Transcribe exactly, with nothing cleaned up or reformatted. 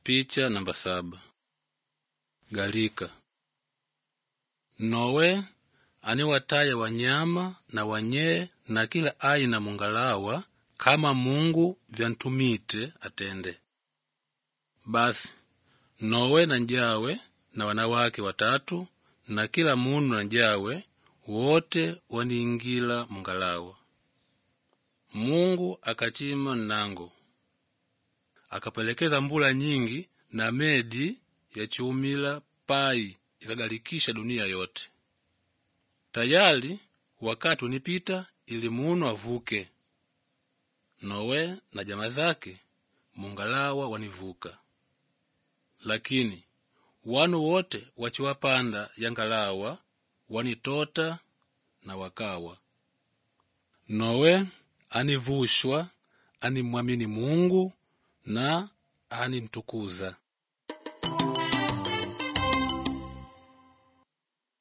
Picha namba saba. Galika. Nowe aniwataya wanyama na wanyee na kila aina mungalawa kama Mungu vyantumite atende. Basi Nowe na njawe na wanawake watatu na kila munu na njawe wote waniingila mungalawa. Mungu akachima nnango, akapelekeza mbula nyingi na medi ya chiumila pai ikagalikisha dunia yote. Tayali wakati unipita ili munu avuke. Nowe na jamaa zake mungalawa wanivuka. Lakini wanu wote wachiwapanda yangalawa wanitota na wakawa. Nowe anivushwa, animwamini Mungu na animtukuza.